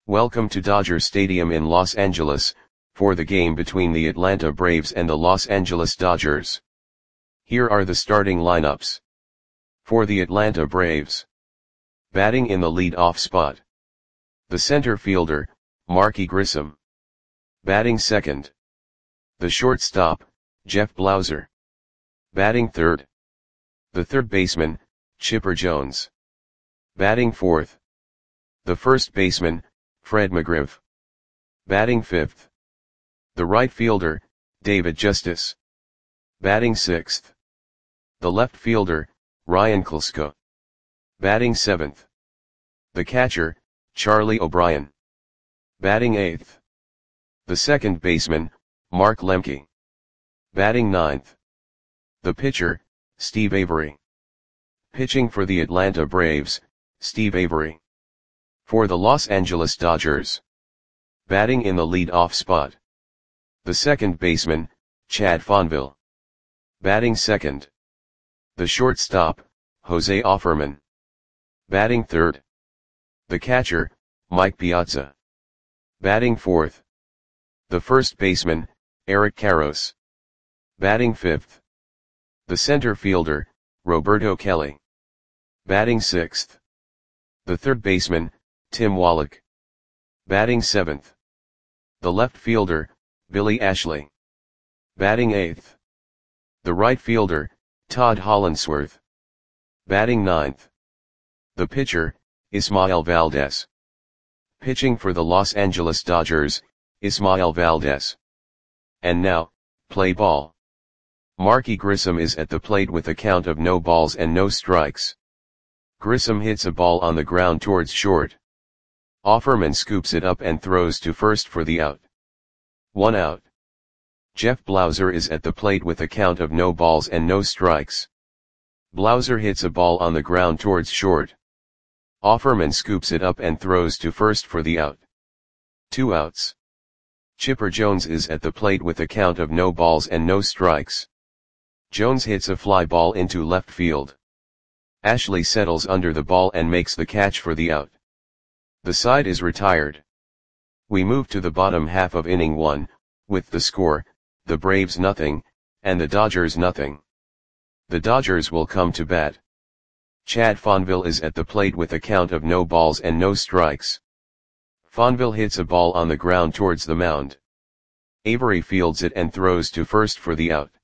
Welcome to Dodger Stadium in Los Angeles, for the game between the Atlanta Braves and the Los Angeles Dodgers. Here are the starting lineups. For the Atlanta Braves. Batting in the lead-off spot. The center fielder, Marky Grissom. Batting second. The shortstop, Jeff Blauser. Batting third. The third baseman, Chipper Jones. Batting fourth. The first baseman, Fred McGriff. Batting fifth. The right fielder, David Justice. Batting sixth. The left fielder, Ryan Klesko. Batting seventh. The catcher, Charlie O'Brien. Batting eighth. The second baseman, Mark Lemke. Batting ninth. The pitcher, Steve Avery. Pitching for the Atlanta Braves, Steve Avery. For the Los Angeles Dodgers. Batting in the lead-off spot. The second baseman, Chad Fonville. Batting second. The shortstop, Jose Offerman. Batting third. The catcher, Mike Piazza. Batting fourth. The first baseman, Eric Karros. Batting fifth. The center fielder, Roberto Kelly. Batting sixth. The third baseman, Tim Wallach. Batting seventh. The left fielder, Billy Ashley. Batting eighth. The right fielder, Todd Hollandsworth. Batting ninth. The pitcher, Ismael Valdez. Pitching for the Los Angeles Dodgers, Ismael Valdez. And now, play ball. Marky Grissom is at the plate with a count of no balls and no strikes. Grissom hits a ball on the ground towards short. Offerman scoops it up and throws to first for the out. 1 out. Jeff Blauser is at the plate with a count of no balls and no strikes. Blauser hits a ball on the ground towards short. Offerman scoops it up and throws to first for the out. 2 outs. Chipper Jones is at the plate with a count of no balls and no strikes. Jones hits a fly ball into left field. Ashley settles under the ball and makes the catch for the out. The side is retired. We move to the bottom half of inning 1, with the score, the Braves nothing, and the Dodgers nothing. The Dodgers will come to bat. Chad Fonville is at the plate with a count of no balls and no strikes. Fonville hits a ball on the ground towards the mound. Avery fields it and throws to first for the out.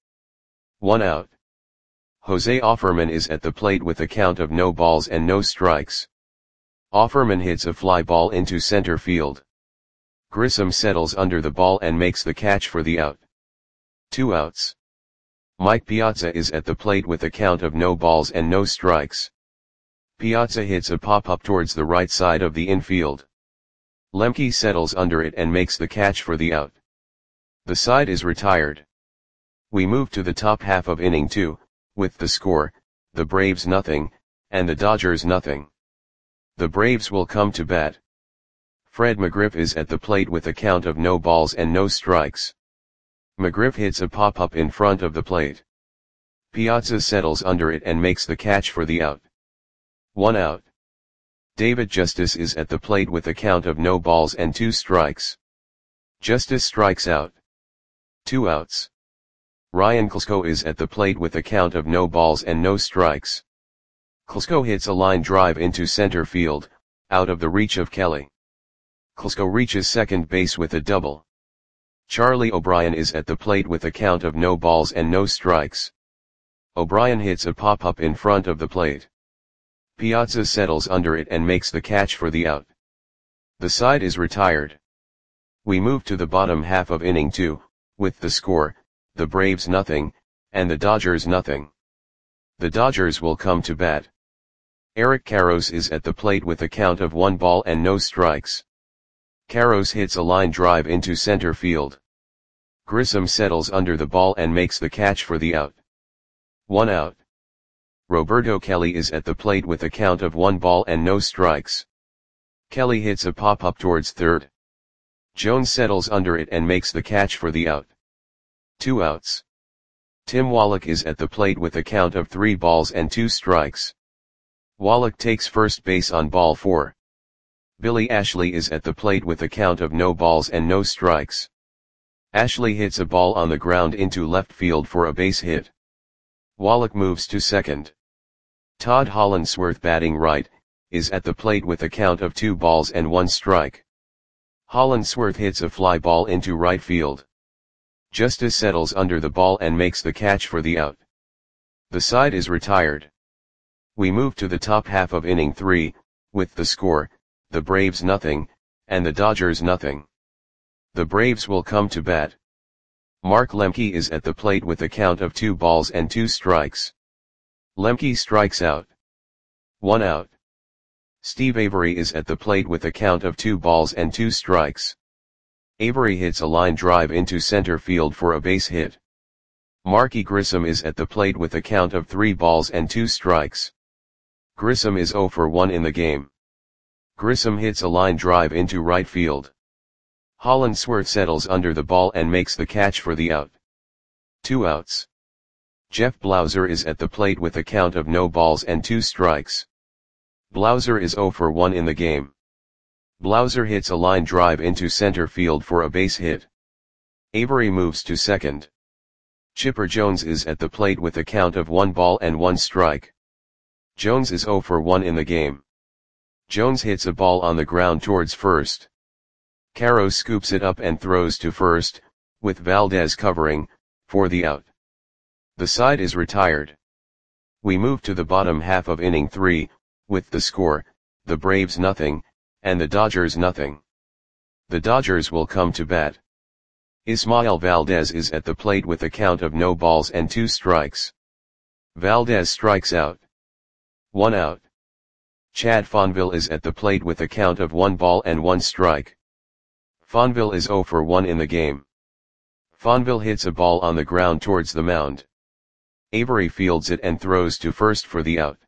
1 out. Jose Offerman is at the plate with a count of no balls and no strikes. Offerman hits a fly ball into center field. Grissom settles under the ball and makes the catch for the out. 2 outs. Mike Piazza is at the plate with a count of no balls and no strikes. Piazza hits a pop-up towards the right side of the infield. Lemke settles under it and makes the catch for the out. The side is retired. We move to the top half of inning 2, with the score, the Braves nothing, and the Dodgers nothing. The Braves will come to bat. Fred McGriff is at the plate with a count of no balls and no strikes. McGriff hits a pop-up in front of the plate. Piazza settles under it and makes the catch for the out. 1 out. David Justice is at the plate with a count of no balls and 2 strikes. Justice strikes out. 2 outs. Ryan Klesko is at the plate with a count of no balls and no strikes. Klesko hits a line drive into center field, out of the reach of Kelly. Klesko reaches second base with a double. Charlie O'Brien is at the plate with a count of no balls and no strikes. O'Brien hits a pop-up in front of the plate. Piazza settles under it and makes the catch for the out. The side is retired. We move to the bottom half of inning 2, with the score, the Braves nothing, and the Dodgers nothing. The Dodgers will come to bat. Eric Karros is at the plate with a count of 1 ball and no strikes. Karros hits a line drive into center field. Grissom settles under the ball and makes the catch for the out. 1 out. Roberto Kelly is at the plate with a count of 1 ball and no strikes. Kelly hits a pop-up towards third. Jones settles under it and makes the catch for the out. 2 outs. Tim Wallach is at the plate with a count of 3 balls and 2 strikes. Wallach takes first base on ball 4. Billy Ashley is at the plate with a count of no balls and no strikes. Ashley hits a ball on the ground into left field for a base hit. Wallach moves to second. Todd Hollandsworth, batting right, is at the plate with a count of 2 balls and 1 strike. Hollandsworth hits a fly ball into right field. Justice settles under the ball and makes the catch for the out. The side is retired. We move to the top half of inning 3, with the score, the Braves nothing, and the Dodgers nothing. The Braves will come to bat. Mark Lemke is at the plate with a count of 2 balls and 2 strikes. Lemke strikes out. 1 out. Steve Avery is at the plate with a count of 2 balls and 2 strikes. Avery hits a line drive into center field for a base hit. Marky Grissom is at the plate with a count of 3 balls and 2 strikes. Grissom is 0 for 1 in the game. Grissom hits a line drive into right field. Hollandsworth settles under the ball and makes the catch for the out. 2 outs. Jeff Blauser is at the plate with a count of no balls and 2 strikes. Blauser is 0 for 1 in the game. Blauser hits a line drive into center field for a base hit. Avery moves to second. Chipper Jones is at the plate with a count of 1 ball and 1 strike. Jones is 0 for 1 in the game. Jones hits a ball on the ground towards first. Caro scoops it up and throws to first, with Valdez covering, for the out. The side is retired. We move to the bottom half of inning 3, with the score, the Braves nothing, and the Dodgers nothing. The Dodgers will come to bat. Ismael Valdez is at the plate with a count of no balls and 2 strikes. Valdez strikes out. 1 out. Chad Fonville is at the plate with a count of 1 ball and 1 strike. Fonville is 0 for 1 in the game. Fonville hits a ball on the ground towards the mound. Avery fields it and throws to first for the out.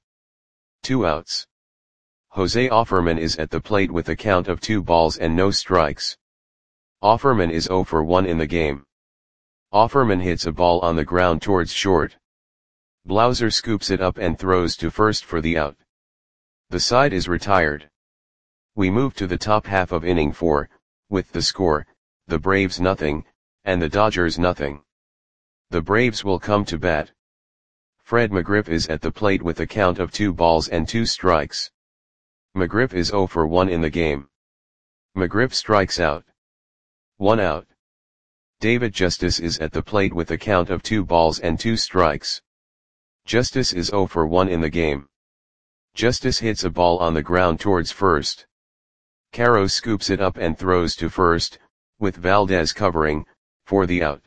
2 outs. Jose Offerman is at the plate with a count of 2 balls and no strikes. Offerman is 0 for 1 in the game. Offerman hits a ball on the ground towards short. Blauser scoops it up and throws to first for the out. The side is retired. We move to the top half of inning 4, with the score, the Braves nothing, and the Dodgers nothing. The Braves will come to bat. Fred McGriff is at the plate with a count of 2 balls and 2 strikes. McGriff is 0 for 1 in the game. McGriff strikes out. 1 out. David Justice is at the plate with a count of 2 balls and 2 strikes. Justice is 0 for 1 in the game. Justice hits a ball on the ground towards first. Caro scoops it up and throws to first, with Valdez covering, for the out.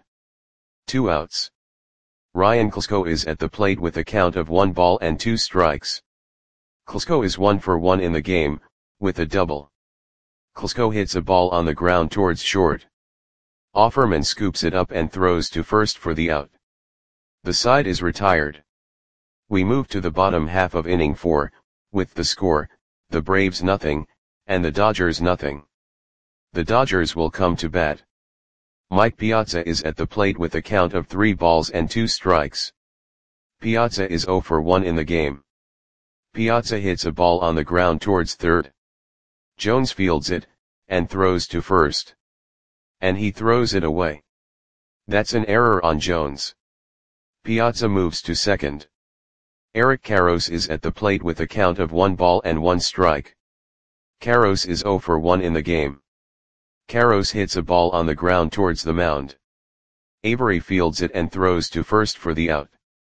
2 outs. Ryan Klesko is at the plate with a count of 1 ball and 2 strikes. Klesko is 1 for 1 in the game, with a double. Klesko hits a ball on the ground towards short. Offerman scoops it up and throws to first for the out. The side is retired. We move to the bottom half of inning 4, with the score, the Braves nothing, and the Dodgers nothing. The Dodgers will come to bat. Mike Piazza is at the plate with a count of 3 balls and 2 strikes. Piazza is 0 for 1 in the game. Piazza hits a ball on the ground towards third. Jones fields it, and throws to first. And he throws it away. That's an error on Jones. Piazza moves to second. Eric Karros is at the plate with a count of 1 ball and 1 strike. Karros is 0 for 1 in the game. Karros hits a ball on the ground towards the mound. Avery fields it and throws to first for the out.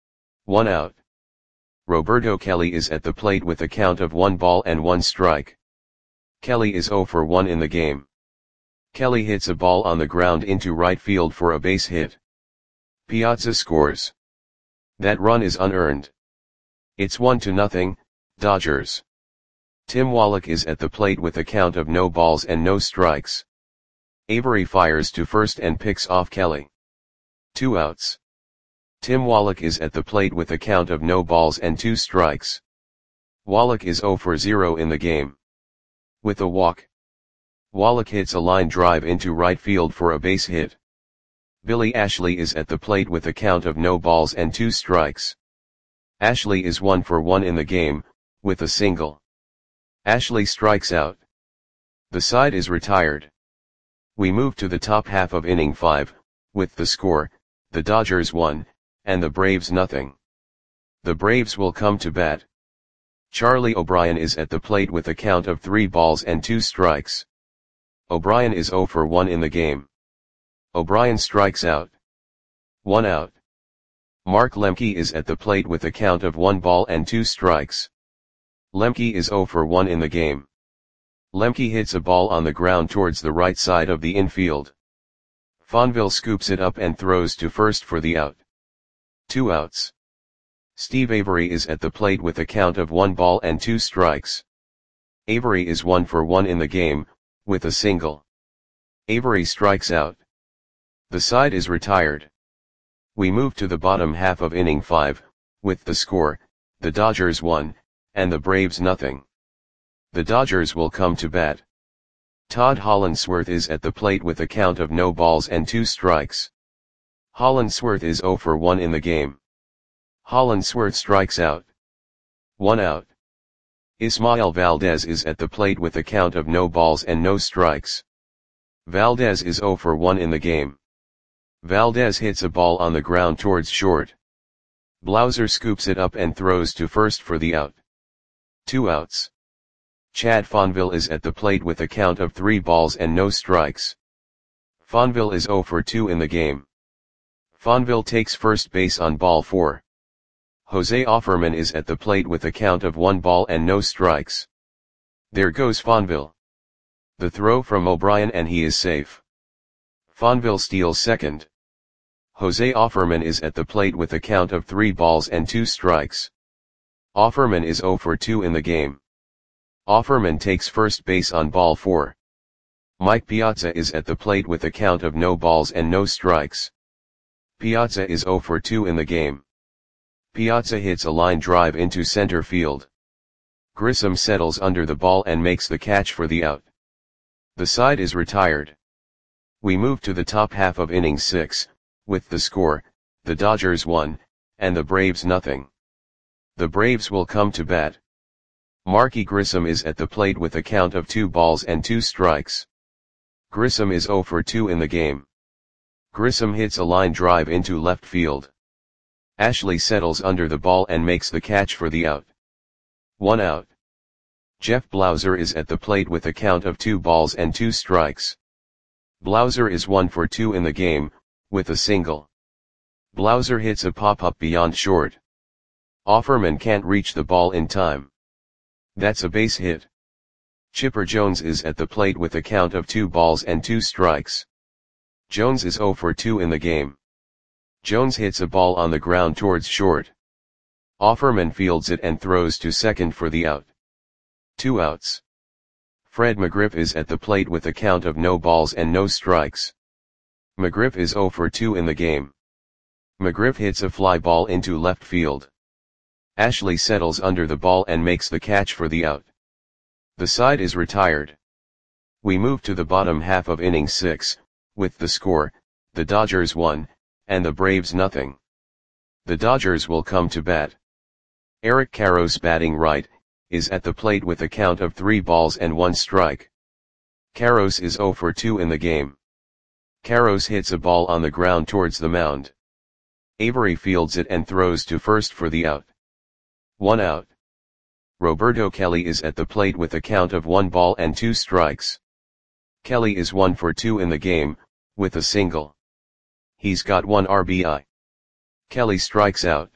1 out. Roberto Kelly is at the plate with a count of 1 ball and 1 strike. Kelly is 0 for 1 in the game. Kelly hits a ball on the ground into right field for a base hit. Piazza scores. That run is unearned. It's 1-0, Dodgers. Tim Wallach is at the plate with a count of no balls and no strikes. Avery fires to first and picks off Kelly. 2 outs. Tim Wallach is at the plate with a count of no balls and 2 strikes. Wallach is 0 for 0 in the game. With a walk. Wallach hits a line drive into right field for a base hit. Billy Ashley is at the plate with a count of no balls and 2 strikes. Ashley is 1 for 1 in the game, with a single. Ashley strikes out. The side is retired. We move to the top half of inning 5, with the score, the Dodgers 1, and the Braves nothing. The Braves will come to bat. Charlie O'Brien is at the plate with a count of 3 balls and 2 strikes. O'Brien is 0 for 1 in the game. O'Brien strikes out. 1 out. Mark Lemke is at the plate with a count of 1 ball and 2 strikes. Lemke is 0 for 1 in the game. Lemke hits a ball on the ground towards the right side of the infield. Fonville scoops it up and throws to first for the out. 2 outs. Steve Avery is at the plate with a count of 1 ball and 2 strikes. Avery is 1 for 1 in the game, with a single. Avery strikes out. The side is retired. We move to the bottom half of inning 5, with the score, the Dodgers 1, and the Braves nothing. The Dodgers will come to bat. Todd Hollandsworth is at the plate with a count of no balls and 2 strikes. Hollandsworth is 0 for 1 in the game. Hollandsworth strikes out. 1 out. Ismael Valdez is at the plate with a count of no balls and no strikes. Valdez is 0 for 1 in the game. Valdez hits a ball on the ground towards short. Blauser scoops it up and throws to first for the out. 2 outs. Chad Fonville is at the plate with a count of 3 balls and no strikes. Fonville is 0 for 2 in the game. Fonville takes first base on ball 4. Jose Offerman is at the plate with a count of 1 ball and no strikes. There goes Fonville. The throw from O'Brien and he is safe. Fonville steals second. Jose Offerman is at the plate with a count of 3 balls and 2 strikes. Offerman is 0 for 2 in the game. Offerman takes first base on ball 4. Mike Piazza is at the plate with a count of no balls and no strikes. Piazza is 0 for 2 in the game. Piazza hits a line drive into center field. Grissom settles under the ball and makes the catch for the out. The side is retired. We move to the top half of inning 6, with the score, the Dodgers 1, and the Braves nothing. The Braves will come to bat. Marky Grissom is at the plate with a count of 2 balls and 2 strikes. Grissom is 0 for 2 in the game. Grissom hits a line drive into left field. Ashley settles under the ball and makes the catch for the out. 1 out. Jeff Blauser is at the plate with a count of 2 balls and 2 strikes. Blauser is 1 for 2 in the game, with a single. Blauser hits a pop-up beyond short. Offerman can't reach the ball in time. That's a base hit. Chipper Jones is at the plate with a count of 2 balls and 2 strikes. Jones is 0 for 2 in the game. Jones hits a ball on the ground towards short. Offerman fields it and throws to second for the out. 2 outs. Fred McGriff is at the plate with a count of no balls and no strikes. McGriff is 0 for 2 in the game. McGriff hits a fly ball into left field. Ashley settles under the ball and makes the catch for the out. The side is retired. We move to the bottom half of inning 6, with the score, the Dodgers 1, and the Braves nothing. The Dodgers will come to bat. Eric Karros, batting right, is at the plate with a count of 3 balls and 1 strike. Karros is 0 for 2 in the game. Karros hits a ball on the ground towards the mound. Avery fields it and throws to first for the out. 1 out. Roberto Kelly is at the plate with a count of 1 ball and 2 strikes. Kelly is 1 for 2 in the game, with a single. He's got 1 RBI. Kelly strikes out.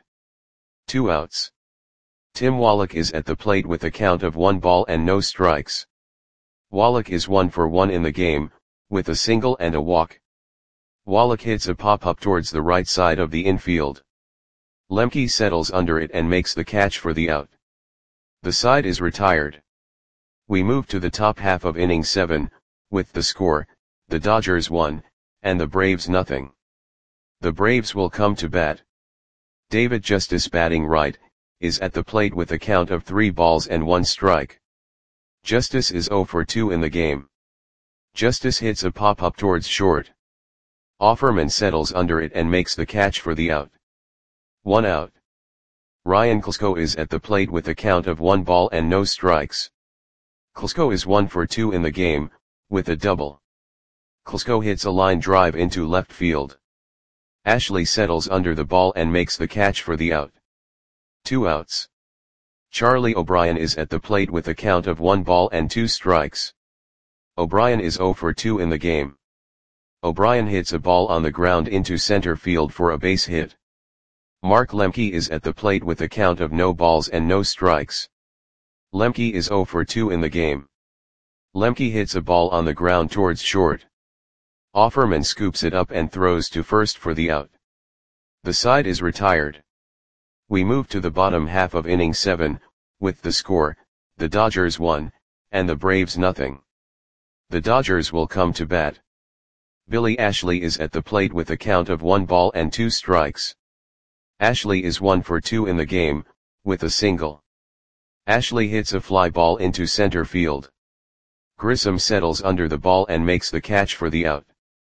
2 outs. Tim Wallach is at the plate with a count of 1 ball and no strikes. Wallach is 1 for 1 in the game, with a single and a walk. Wallach hits a pop-up towards the right side of the infield. Lemke settles under it and makes the catch for the out. The side is retired. We move to the top half of inning 7, with the score, the Dodgers 1, and the Braves nothing. The Braves will come to bat. David Justice, batting right, is at the plate with a count of 3 balls and 1 strike. Justice is 0 for 2 in the game. Justice hits a pop-up towards short. Offerman settles under it and makes the catch for the out. 1 out. Ryan Klesko is at the plate with a count of 1 ball and no strikes. Klitschko is 1 for 2 in the game, with a double. Klitschko hits a line drive into left field. Ashley settles under the ball and makes the catch for the out. 2 outs. Charlie O'Brien is at the plate with a count of 1 ball and 2 strikes. O'Brien is 0 for 2 in the game. O'Brien hits a ball on the ground into center field for a base hit. Mark Lemke is at the plate with a count of no balls and no strikes. Lemke is 0 for 2 in the game. Lemke hits a ball on the ground towards short. Offerman scoops it up and throws to first for the out. The side is retired. We move to the bottom half of inning 7, with the score, the Dodgers 1, and the Braves nothing. The Dodgers will come to bat. Billy Ashley is at the plate with a count of 1 ball and 2 strikes. Ashley is 1 for 2 in the game, with a single. Ashley hits a fly ball into center field. Grissom settles under the ball and makes the catch for the out.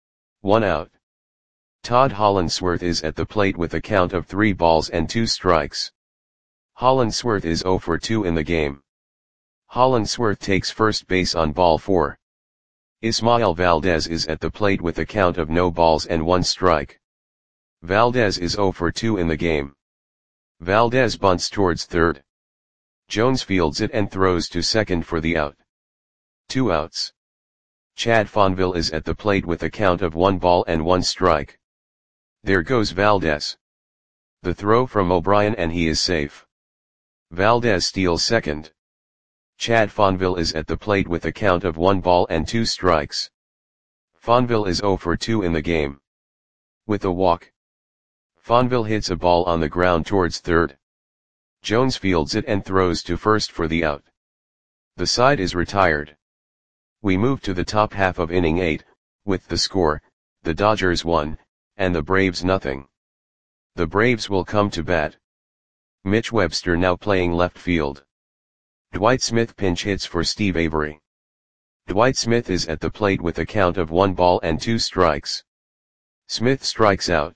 1 out. Todd Hollandsworth is at the plate with a count of 3 balls and 2 strikes. Hollandsworth is 0 for 2 in the game. Hollandsworth takes first base on ball 4. Ismael Valdez is at the plate with a count of no balls and 1 strike. Valdez is 0 for 2 in the game. Valdez bunts towards third. Jones fields it and throws to second for the out. 2 outs. Chad Fonville is at the plate with a count of 1 ball and 1 strike. There goes Valdez. The throw from O'Brien and he is safe. Valdez steals second. Chad Fonville is at the plate with a count of 1 ball and 2 strikes. Fonville is 0 for 2 in the game. With a walk. Fonville hits a ball on the ground towards third. Jones fields it and throws to first for the out. The side is retired. We move to the top half of inning 8, with the score, the Dodgers 1, and the Braves nothing. The Braves will come to bat. Mitch Webster now playing left field. Dwight Smith pinch hits for Steve Avery. Dwight Smith is at the plate with a count of 1 ball and 2 strikes. Smith strikes out.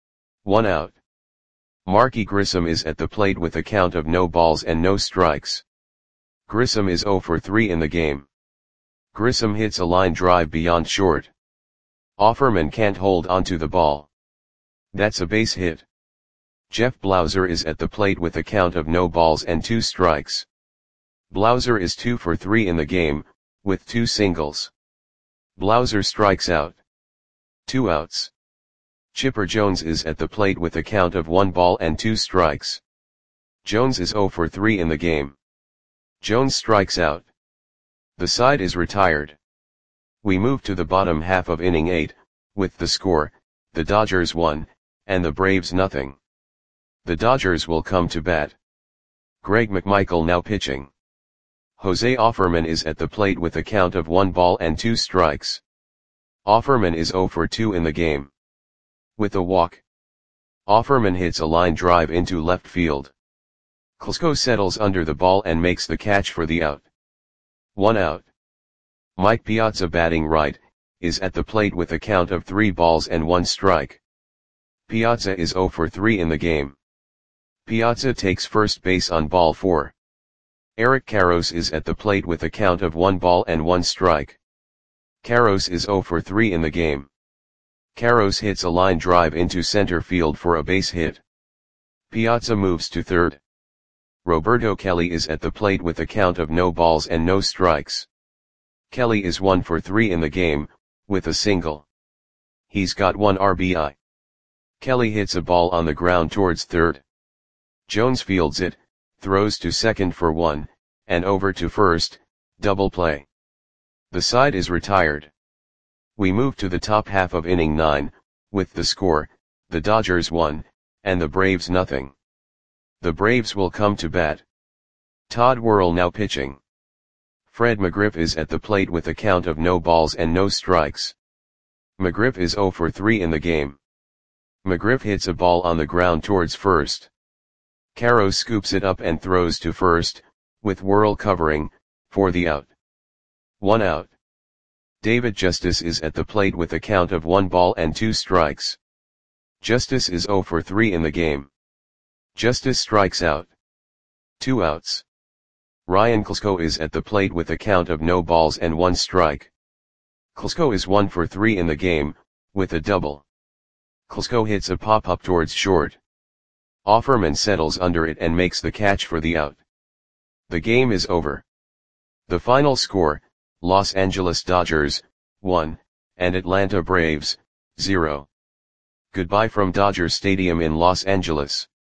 1 out. Marky Grissom is at the plate with a count of no balls and no strikes. Grissom is 0 for 3 in the game. Grissom hits a line drive beyond short. Offerman can't hold onto the ball. That's a base hit. Jeff Blauser is at the plate with a count of no balls and 2 strikes. Blauser is 2 for 3 in the game, with 2 singles. Blauser strikes out. 2 outs. Chipper Jones is at the plate with a count of 1 ball and 2 strikes. Jones is 0 for 3 in the game. Jones strikes out. The side is retired. We move to the bottom half of inning 8, with the score, the Dodgers 1, and the Braves nothing. The Dodgers will come to bat. Greg McMichael now pitching. Jose Offerman is at the plate with a count of 1 ball and 2 strikes. Offerman is 0 for 2 in the game. With a walk. Offerman hits a line drive into left field. Klitschko settles under the ball and makes the catch for the out. 1 out. Mike Piazza batting right, is at the plate with a count of 3 balls and 1 strike. Piazza is 0 for 3 in the game. Piazza takes first base on ball 4. Eric Karros is at the plate with a count of 1 ball and 1 strike. Karros is 0 for 3 in the game. Karros hits a line drive into center field for a base hit. Piazza moves to third. Roberto Kelly is at the plate with a count of no balls and no strikes. Kelly is 1 for 3 in the game, with a single. He's got 1 RBI. Kelly hits a ball on the ground towards third. Jones fields it, throws to second for 1, and over to first, double play. The side is retired. We move to the top half of inning 9, with the score, the Dodgers 1, and the Braves nothing. The Braves will come to bat. Todd Worrell now pitching. Fred McGriff is at the plate with a count of no balls and no strikes. McGriff is 0 for 3 in the game. McGriff hits a ball on the ground towards first. Karros scoops it up and throws to first, with Worrell covering, for the out. 1 out. David Justice is at the plate with a count of 1 ball and 2 strikes. Justice is 0 for 3 in the game. Justice strikes out. 2 outs. Ryan Klesko is at the plate with a count of no balls and 1 strike. Klesko is 1 for 3 in the game, with a double. Klesko hits a pop-up towards short. Offerman settles under it and makes the catch for the out. The game is over. The final score, Los Angeles Dodgers, 1, and Atlanta Braves, 0. Goodbye from Dodger Stadium in Los Angeles.